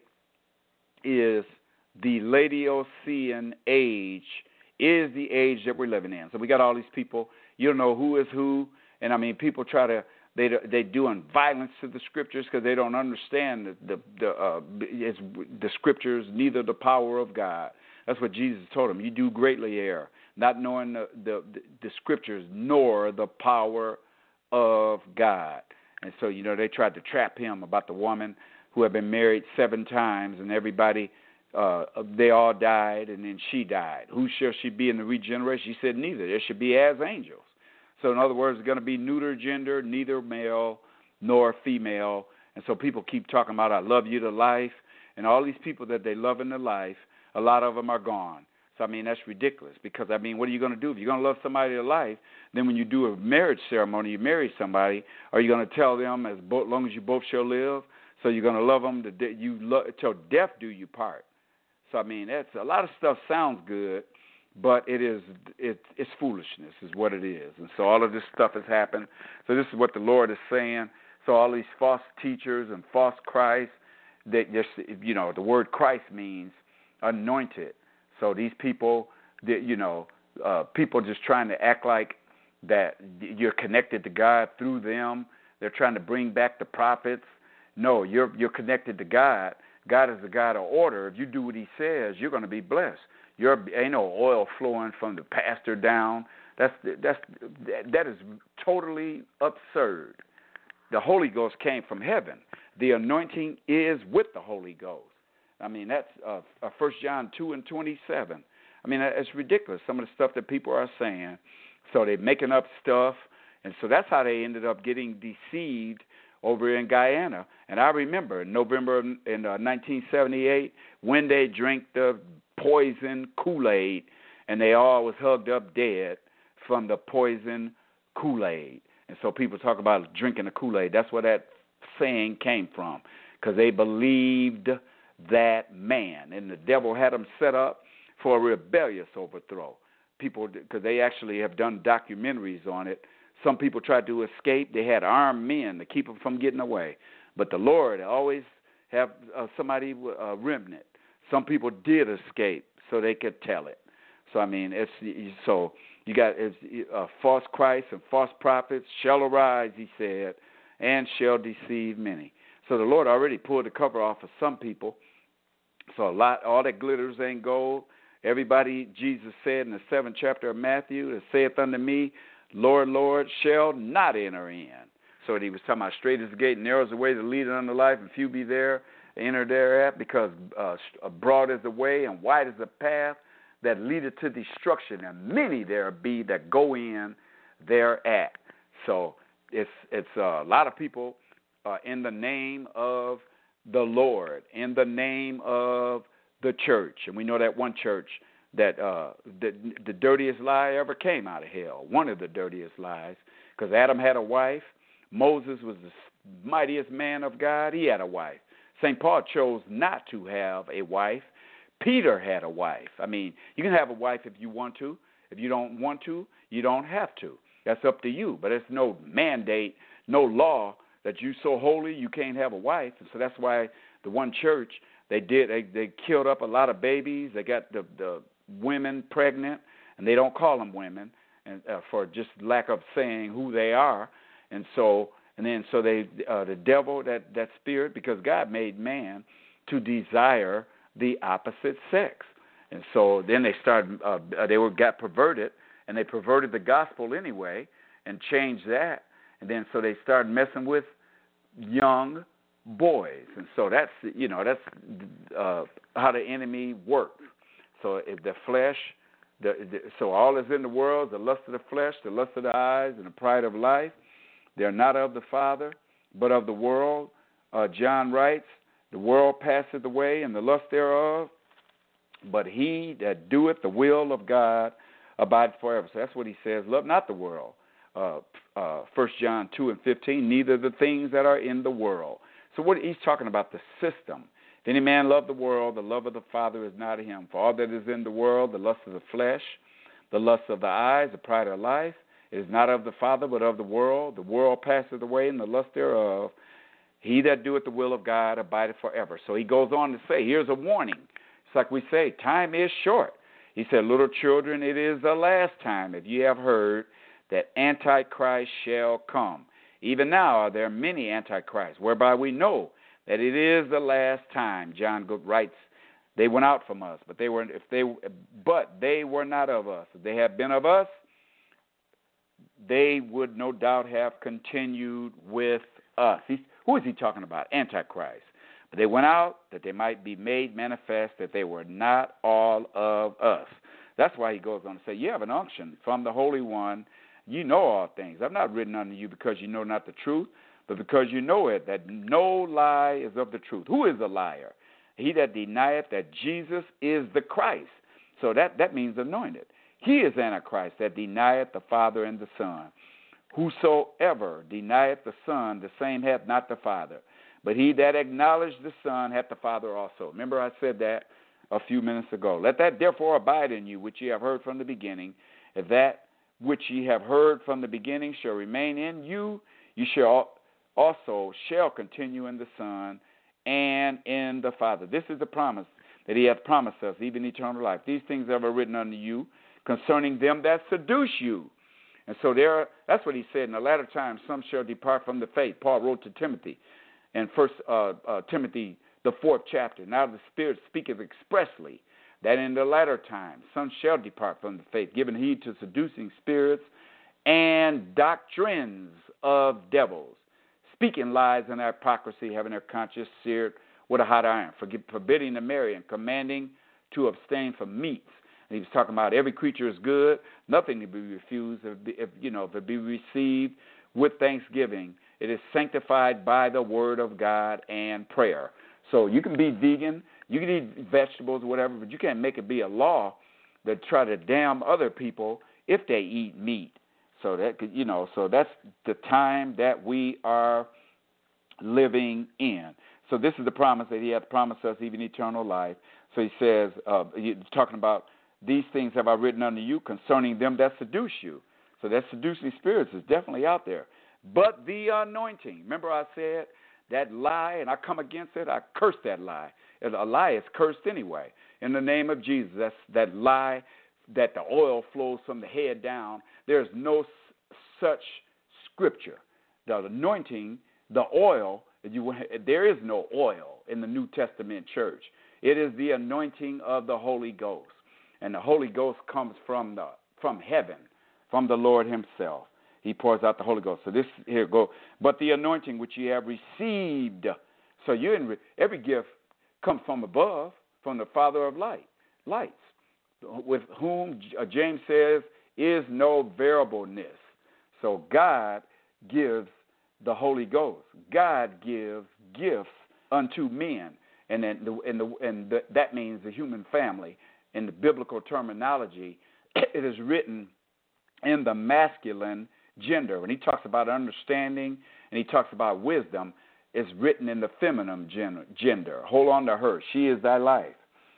is the Laodicean age is the age that we're living in. So we got all these people, you don't know who is who, and I mean people try to, they they doing violence to the scriptures because they don't understand the, the, the, uh, it's, the scriptures, neither the power of God. That's what Jesus told them. You do greatly err, not knowing the, the, the scriptures nor the power of God. And so, you know, they tried to trap Him about the woman who had been married seven times, and everybody, uh, they all died, and then she died. Who shall she be in the regeneration? She said neither. There should be as angels. So, in other words, it's going to be neuter gender, neither male nor female. And so people keep talking about, I love you to life. And all these people that they love in their life, a lot of them are gone. So, I mean, that's ridiculous because, I mean, what are you going to do? If you're going to love somebody to life, then when you do a marriage ceremony, you marry somebody, are you going to tell them as bo- long as you both shall live? So you're going to love them to de- you lo- till death do you part. So, I mean, that's a lot of stuff sounds good, but it is it, it's foolishness is what it is. And so all of this stuff has happened. So this is what the Lord is saying. So all these false teachers and false Christ, that just, you know, the word Christ means anointed. So these people, that, you know, uh, people just trying to act like that you're connected to God through them. They're trying to bring back the prophets. No, you're you're connected to God. God is the God of order. If you do what He says, you're going to be blessed. You're ain't no oil flowing from the pastor down. That's that's that is totally absurd. The Holy Ghost came from heaven. The anointing is with the Holy Ghost. I mean, that's uh, uh, First John two and twenty-seven. I mean, it's ridiculous, some of the stuff that people are saying. So they're making up stuff, and so that's how they ended up getting deceived over in Guyana. And I remember in November in uh, nineteen seventy-eight when they drank the poison Kool-Aid, and they all was hugged up dead from the poison Kool-Aid. And so people talk about drinking the Kool-Aid. That's where that saying came from, because they believed that man. And the devil had them set up for a rebellious overthrow. People, because they actually have done documentaries on it. Some people tried to escape. They had armed men to keep them from getting away. But the Lord always have uh, somebody, uh, remnant. Some people did escape so they could tell it. So, I mean, it's so you got it's, uh, false Christ and false prophets shall arise, he said, and shall deceive many. So the Lord already pulled the cover off of some people. So a lot, all that glitters ain't gold. Everybody, Jesus said in the seventh chapter of Matthew, that saith unto me, Lord, Lord, shall not enter in. So he was talking about straight is the gate, narrow is the way that leadeth unto life, and few be there, enter thereat, because uh, broad is the way and wide is the path that leadeth to destruction, and many there be that go in thereat. So it's it's uh, a lot of people uh, in the name of the Lord, in the name of the church. And we know that one church that uh, the, the dirtiest lie ever came out of hell, one of the dirtiest lies, because Adam had a wife. Moses was the mightiest man of God. He had a wife. Saint Paul chose not to have a wife. Peter had a wife. I mean, you can have a wife if you want to. If you don't want to, you don't have to. That's up to you. But it's no mandate, no law that you so holy you can't have a wife. And so that's why the one church, they did, they, they killed up a lot of babies. They got the, the women pregnant, and they don't call them women and uh, for just lack of saying who they are. And so, and then so they, uh, the devil, that, that spirit, because God made man to desire the opposite sex. And so then they started, uh, they were got perverted, and they perverted the gospel anyway and changed that. And then so they started messing with young boys. And so that's, you know, that's uh, how the enemy works. So if the flesh, the, the, so all is in the world, the lust of the flesh, the lust of the eyes, and the pride of life, they're not of the Father, but of the world. Uh, John writes, the world passeth away, and the lust thereof, but he that doeth the will of God abideth forever. So that's what he says, love not the world. Uh, uh, First John two and fifteen, neither the things that are in the world. So what he's talking about, the system. If any man love the world, the love of the Father is not in him. For all that is in the world, the lust of the flesh, the lust of the eyes, the pride of life, it is not of the Father, but of the world. The world passeth away, and the lust thereof. He that doeth the will of God abideth forever. So he goes on to say, here's a warning. It's like we say, time is short. He said, little children, it is the last time, if ye have heard that Antichrist shall come. Even now are there many Antichrists, whereby we know that it is the last time. John writes, they went out from us, but they were if they but they were not of us. If they had been of us, they would no doubt have continued with us. He's, who is he talking about? Antichrist. But they went out that they might be made manifest that they were not all of us. That's why he goes on to say, you have an unction from the Holy One. You know all things. I've not written unto you because you know not the truth, but because you know it, that no lie is of the truth. Who is a liar? He that denieth that Jesus is the Christ. So that, that means anointed. He is Antichrist that denieth the Father and the Son. Whosoever denieth the Son, the same hath not the Father. But he that acknowledged the Son hath the Father also. Remember I said that a few minutes ago. Let that therefore abide in you, which ye have heard from the beginning. If that which ye have heard from the beginning shall remain in you, you shall also shall continue in the Son and in the Father. This is the promise that he hath promised us, even eternal life. These things have I written unto you concerning them that seduce you. And so there, that's what he said. In the latter time, some shall depart from the faith. Paul wrote to Timothy in First uh, uh, Timothy, the fourth chapter. Now the Spirit speaketh expressly that in the latter time some shall depart from the faith, giving heed to seducing spirits and doctrines of devils, speaking lies and hypocrisy, having their conscience seared with a hot iron, forbidding to marry and commanding to abstain from meats And he was talking about every creature is good, nothing to be refused, if, if you know, if it be received with thanksgiving. It is sanctified by the word of God and prayer. So you can be vegan, you can eat vegetables or whatever, but you can't make it be a law that try to damn other people if they eat meat. So that could, you know, so that's the time that we are living in. So this is the promise that he hath promised us, even eternal life. So he says, uh, he's talking about these things have I written unto you concerning them that seduce you. So that seducing spirits is definitely out there. But the anointing, remember I said that lie, and I come against it, I curse that lie. A lie is cursed anyway. In the name of Jesus, that's that lie that the oil flows from the head down. There's no s- such scripture. The anointing, the oil, you, there is no oil in the New Testament church. It is the anointing of the Holy Ghost. And the Holy Ghost comes from the from heaven, from the Lord himself. He pours out the Holy Ghost. So this, here go. But the anointing which ye have received. So you in every gift comes from above, from the Father of light, lights, with whom James says is no variableness. So God gives the Holy Ghost. God gives gifts unto men, and then the, and the, and the, that means the human family. In the biblical terminology, it is written in the masculine gender. When he talks about understanding and he talks about wisdom, it's written in the feminine gender. Hold on to her. She is thy life.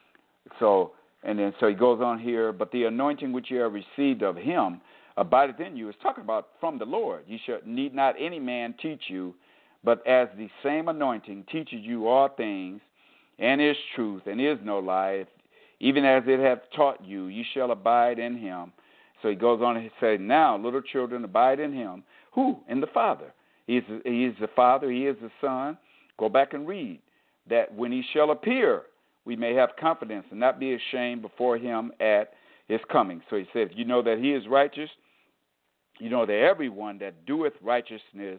So, and then so he goes on here, but the anointing which you have received of him abideth in you. It's talking about from the Lord. You should need not any man teach you, but as the same anointing teaches you all things, and is truth, and is no lie, even as it hath taught you, you shall abide in him. So he goes on and says, now, little children, abide in him. Who? In the Father. He is, he is the Father. He is the Son. Go back and read that when he shall appear, we may have confidence and not be ashamed before him at his coming. So he says, you know that he is righteous. You know that everyone that doeth righteousness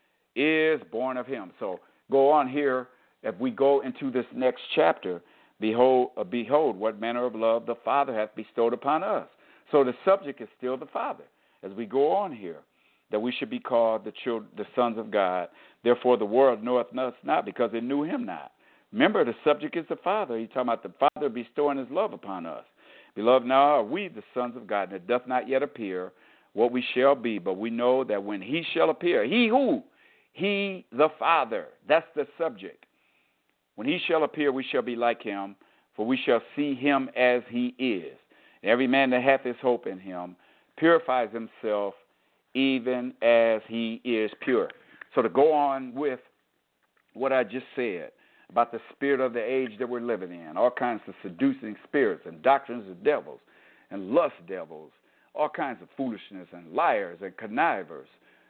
is born of him. So go on here. If we go into this next chapter, behold, uh, behold, what manner of love the Father hath bestowed upon us. So the subject is still the Father. As we go on here, that we should be called the children, the sons of God. Therefore the world knoweth us not, because it knew him not. Remember, the subject is the Father. He's talking about the Father bestowing his love upon us. Beloved, now are we the sons of God, and it doth not yet appear what we shall be, but we know that when he shall appear, he who? He, the Father. That's the subject. When he shall appear, we shall be like him, for we shall see him as he is. And every man that hath his hope in him purifies himself even as he is pure. So to go on with what I just said about the spirit of the age that we're living in, all kinds of seducing spirits and doctrines of devils and lust devils, all kinds of foolishness and liars and connivers,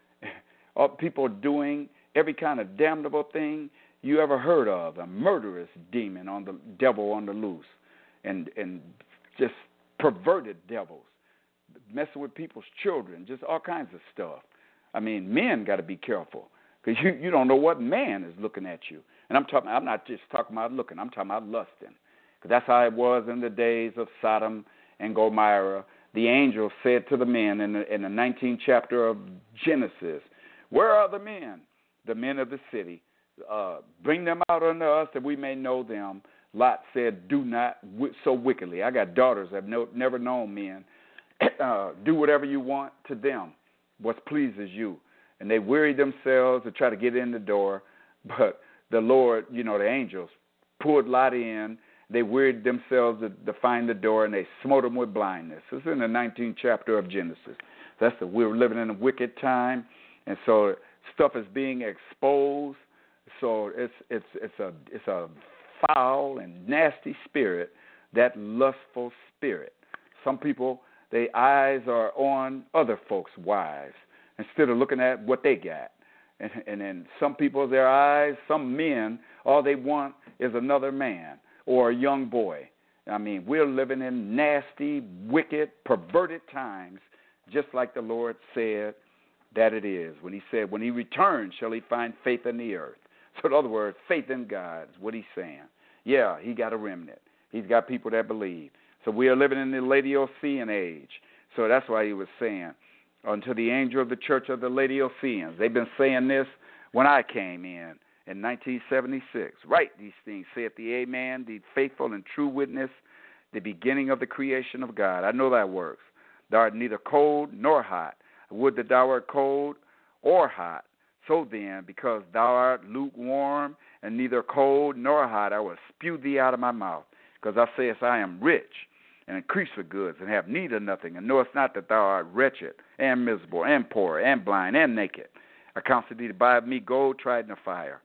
all people doing every kind of damnable thing you ever heard of, a murderous demon on the devil on the loose, and and just perverted devils, messing with people's children, just all kinds of stuff. I mean, men got to be careful, because you, you don't know what man is looking at you. And I'm talking, I'm not just talking about looking, I'm talking about lusting, because that's how it was in the days of Sodom and Gomorrah. The angel said to the men in the, in the nineteenth chapter of Genesis, where are the men, the men of the city? Uh, bring them out unto us that we may know them. Lot said, do not w- so wickedly. I got daughters that have no, never known men. Uh, do whatever you want to them, what pleases you. And they wearied themselves to try to get in the door, but the Lord, you know, the angels pulled Lot in. They wearied themselves to, to find the door, and they smote them with blindness. It's in the nineteenth chapter of Genesis. That's the, we're living in a wicked time, and so stuff is being exposed. So it's it's it's a it's a foul and nasty spirit, that lustful spirit. Some people, their eyes are on other folks' wives instead of looking at what they got. And, and then some people, their eyes, some men, all they want is another man or a young boy. I mean, we're living in nasty, wicked, perverted times, just like the Lord said that it is. When he said, when he returns, shall he find faith in the earth? So in other words, faith in God is what he's saying. Yeah, he got a remnant. He's got people that believe. So we are living in the Laodicean age. So that's why he was saying, unto the angel of the church of the Laodiceans. They've been saying this when I came in in nineteen seventy-six. Write these things, saith the Amen, the faithful and true witness, the beginning of the creation of God. I know that works. Thou art neither cold nor hot. Would that thou art cold or hot. So then, because thou art lukewarm and neither cold nor hot, I will spew thee out of my mouth. Because thou sayest, I am rich and increase with goods and have need of nothing, and knowest not that thou art wretched and miserable and poor and blind and naked. I counsel thee to buy of me gold tried in the fire,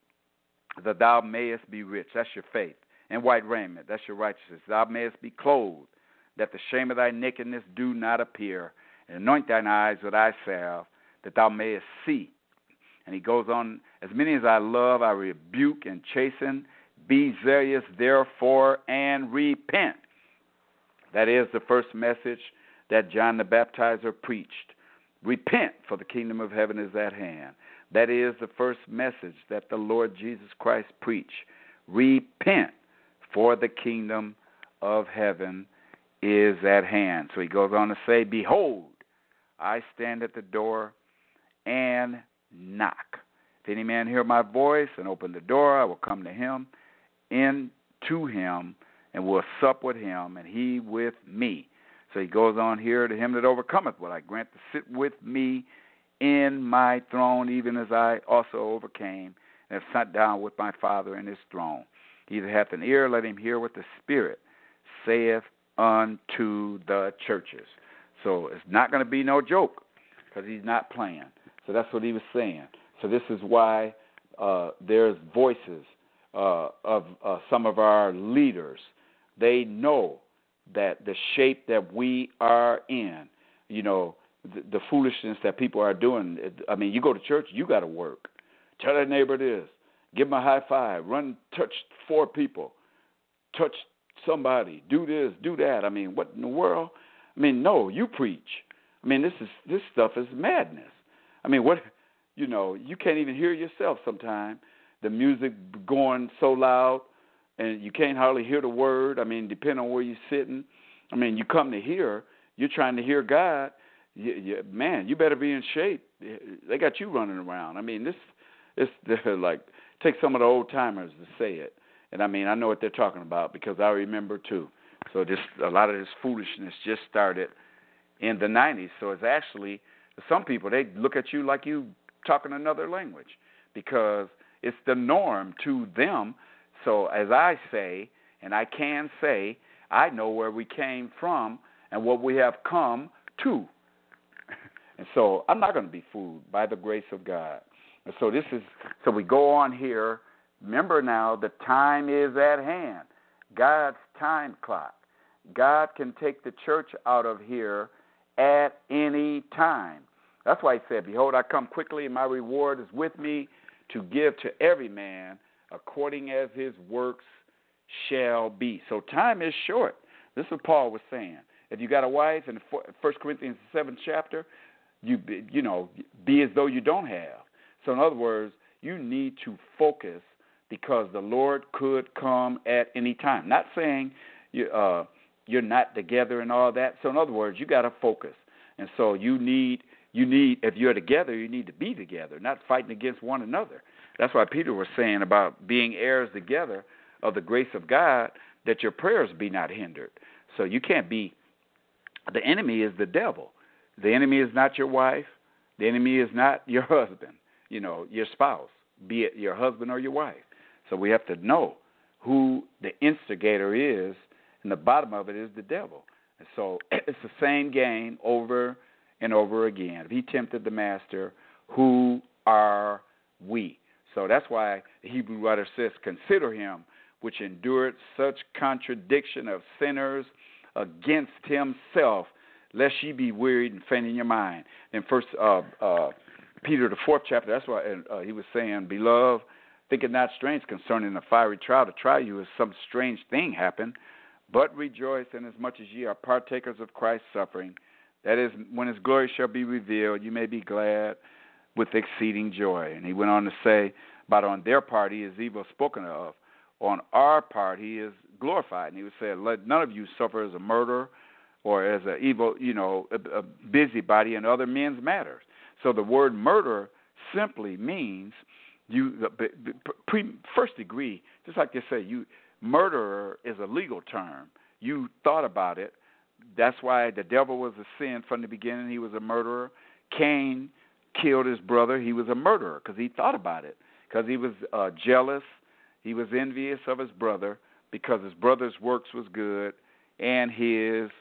that thou mayest be rich. That's your faith. And white raiment. That's your righteousness. Thou mayest be clothed, that the shame of thy nakedness do not appear. And anoint thine eyes with eye salve, that thou mayest see. And he goes on, as many as I love, I rebuke and chasten. Be zealous, therefore, and repent. That is the first message that John the Baptizer preached. Repent, for the kingdom of heaven is at hand. That is the first message that the Lord Jesus Christ preached. Repent, for the kingdom of heaven is at hand. So he goes on to say, behold, I stand at the door and knock. If any man hear my voice and open the door, I will come to him, in to him, and will sup with him, and he with me. So he goes on here, to him that overcometh will I grant to sit with me in my throne, even as I also overcame, and have sat down with my Father in his throne. He that hath an ear, let him hear what the Spirit saith unto the churches. So it's not going to be no joke, because he's not playing. So that's what he was saying. So this is why uh, there's voices uh, of uh, some of our leaders. They know that the shape that we are in, you know, the, the foolishness that people are doing. I mean, you go to church, you got to work. Tell that neighbor this. Give them a high five. Run, touch four people. Touch somebody. Do this, do that. I mean, what in the world? I mean, no, you preach. I mean, this is this stuff is madness. I mean, what, you know, you can't even hear yourself sometimes. The music going so loud, and you can't hardly hear the word. I mean, depending on where you're sitting. I mean, you come to hear, you're trying to hear God. You, you, man, you better be in shape. They got you running around. I mean, this, this, like, take some of the old timers to say it. And I mean, I know what they're talking about because I remember too. So this, a lot of this foolishness just started in the nineties. So it's actually, some people, they look at you like you talking another language because it's the norm to them. So as I say, and I can say, I know where we came from and what we have come to. And so I'm not going to be fooled by the grace of God. And so this is, so we go on here. Remember now, the time is at hand. God's time clock. God can take the church out of here at any time. That's why he said, behold, I come quickly, and my reward is with me to give to every man according as his works shall be. So time is short. This is what Paul was saying. If you got a wife in First Corinthians seventh chapter, you be, you know, be as though you don't have. So in other words, you need to focus because the Lord could come at any time. Not saying you, uh, you're not together and all that. So in other words, you got to focus. And so you need, you need, if you're together, you need to be together, not fighting against one another. That's why Peter was saying about being heirs together of the grace of God, that your prayers be not hindered. So you can't be, the enemy is the devil. The enemy is not your wife. The enemy is not your husband, you know, your spouse, be it your husband or your wife. So we have to know who the instigator is, and the bottom of it is the devil. And so it's the same game over and over again. If he tempted the master, who are we? So that's why the Hebrew writer says, consider him which endured such contradiction of sinners against himself, lest ye be wearied and faint in your mind. In First uh, uh, Peter, the fourth chapter, that's why uh, he was saying, beloved, think it not strange concerning the fiery trial to try you, as some strange thing happened, but rejoice inasmuch as ye are partakers of Christ's suffering. That is, when his glory shall be revealed, you may be glad with exceeding joy. And he went on to say, but on their part he is evil spoken of. On our part he is glorified. And he would say, let none of you suffer as a murderer or as an evil, you know, a, a busybody in other men's matters. So the word murder simply means you, pre, first degree, just like they say, you murderer is a legal term. You thought about it. That's why the devil was a sin from the beginning. He was a murderer. Cain killed his brother. He was a murderer because he thought about it, because he was uh, jealous. He was envious of his brother because his brother's works was good and his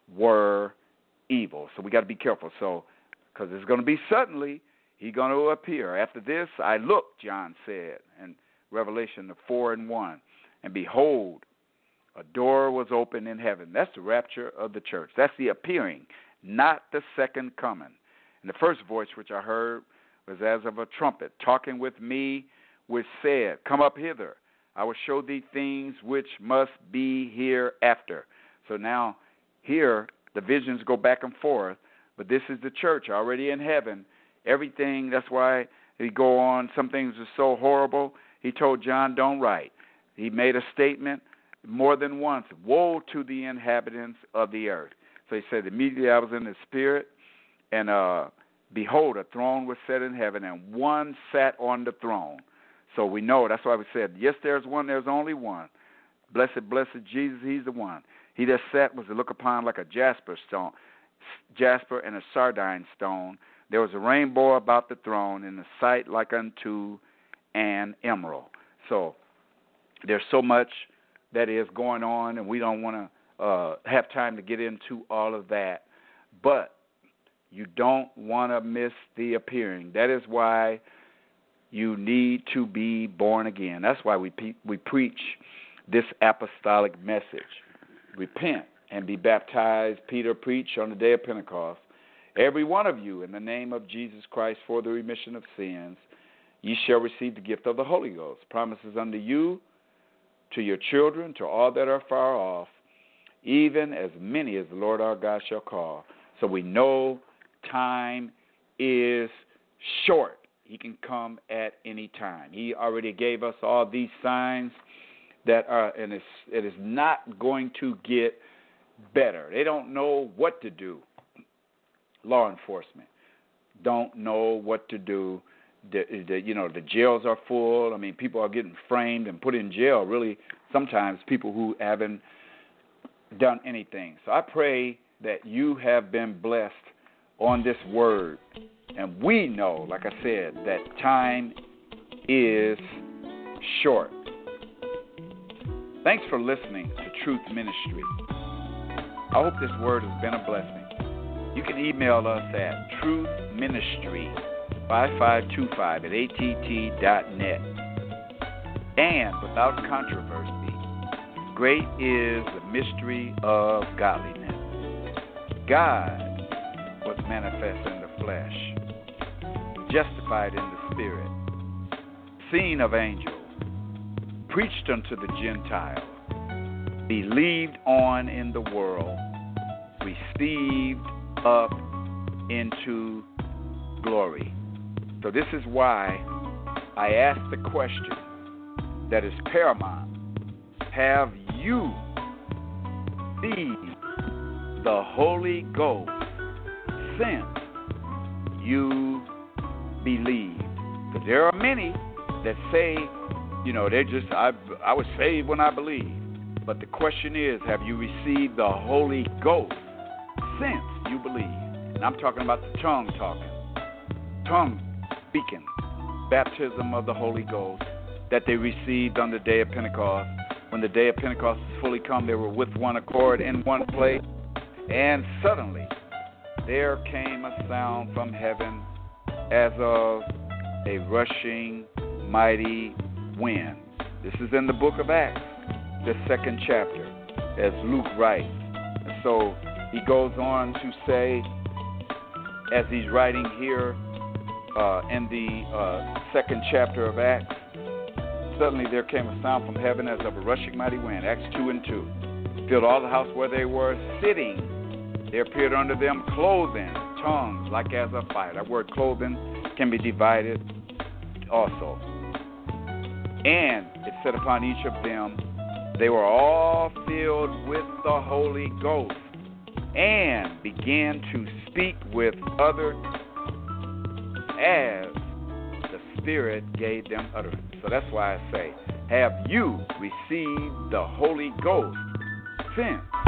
were evil. So we got to be careful. So, because it's going to be suddenly, he's going to appear. After this, I looked, John said in Revelation four and one, and behold, a door was opened in heaven. That's the rapture of the church. That's the appearing, not the second coming. And the first voice which I heard was as of a trumpet, talking with me, which said, come up hither. I will show thee things which must be hereafter. So now here the visions go back and forth, but this is the church already in heaven. Everything, that's why he go on, some things are so horrible. He told John, don't write. He made a statement more than once, woe to the inhabitants of the earth. So he said, immediately I was in the spirit, and uh, behold, a throne was set in heaven, and one sat on the throne. So we know, that's why we said, yes, there's one, there's only one. Blessed, blessed Jesus, he's the one. He that sat was to look upon like a jasper stone, jasper and a sardine stone. There was a rainbow about the throne, and the sight like unto an emerald. So there's so much that is going on, and we don't want to uh, have time to get into all of that. But you don't want to miss the appearing. That is why you need to be born again. That's why we pe- we preach this apostolic message. Repent and be baptized. Peter preached on the day of Pentecost. Every one of you, in the name of Jesus Christ, for the remission of sins, ye shall receive the gift of the Holy Ghost. Promises unto you, to your children, to all that are far off, even as many as the Lord our God shall call. So we know time is short. He can come at any time. He already gave us all these signs that are, and it's, it is not going to get better. They don't know what to do. Law enforcement don't know what to do. The, the, you know, the jails are full. I mean, people are getting framed and put in jail, really, sometimes people who haven't done anything. So I pray that you have been blessed on this word. And we know, like I said, that time is short. Thanks for listening to Truth Ministry. I hope this word has been a blessing. You can email us at truthministry five five two five at A T T dot net. And without controversy, great is the mystery of godliness. God was manifest in the flesh, justified in the spirit, seen of angels, preached unto the Gentiles, believed on in the world, received up into glory. So this is why I ask the question that is paramount. Have you received the Holy Ghost since you believed? Because there are many that say, you know, they're just, I, I was saved when I believed. But the question is, have you received the Holy Ghost since you believed? And I'm talking about the tongue talking, tongue speaking, baptism of the Holy Ghost that they received on the day of Pentecost. When the day of Pentecost was fully come, they were with one accord in one place. And suddenly there came a sound from heaven as of a rushing mighty wind. This is in the book of Acts, the second chapter, as Luke writes. And so he goes on to say, as he's writing here uh, in the uh, second chapter of Acts, suddenly there came a sound from heaven as of a rushing mighty wind, Acts two and two. Filled all the house where they were sitting. There appeared unto them clothing, tongues like as of fire. That word clothing can be divided also. And it set upon each of them they were all filled with the Holy Ghost and began to speak with others as the Spirit gave them utterance. So that's why I say, have you received the Holy Ghost since